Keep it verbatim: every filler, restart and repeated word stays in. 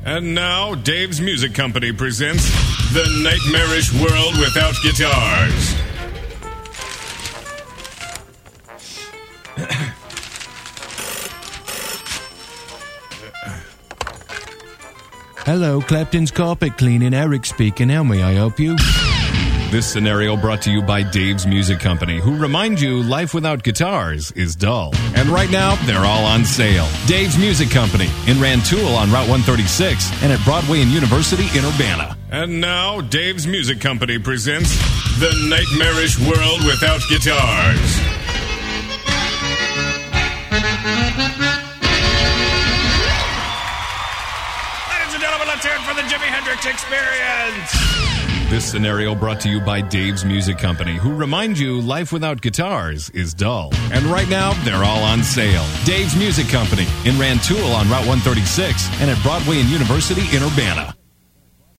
And now, Dave's Music Company presents The Nightmarish World Without Guitars. Hello, Clapton's Carpet Cleaning. Eric speaking. How may I help you? This scenario brought to you by Dave's Music Company, who remind you life without guitars is dull. And right now, they're all on sale. Dave's Music Company in Rantoul on Route one thirty-six and at Broadway and University in Urbana. And now, Dave's Music Company presents The Nightmarish World Without Guitars. Ladies and gentlemen, let's hear it for the Jimi Hendrix Experience. This scenario brought to you by Dave's Music Company, who remind you life without guitars is dull. And right now, they're all on sale. Dave's Music Company in Rantoul on Route one thirty-six and at Broadway and University in Urbana.